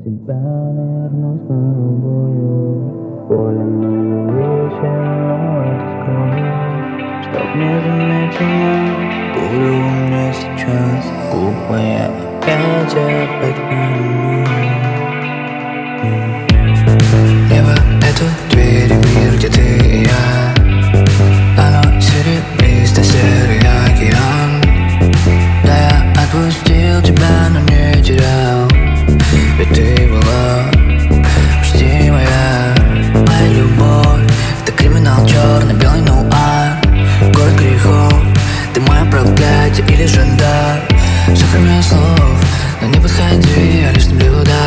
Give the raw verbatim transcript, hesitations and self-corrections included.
тебя, наверное, с головою. Больно вечером, но это скрою, чтоб не заметила бурю у меня сейчас. Глупая, опять, опять полюблю. Небо — это дверь, мир, где ты и я. Оно серебристо, серый океан. Да, я отпустил тебя, но не терял, ведь ты была почти моя. Моя любовь — это криминал черный, белый нуар. Город грехов, ты мое проклятие или жандар. Все кроме слов, но не подходи, я лишь наблюдаю.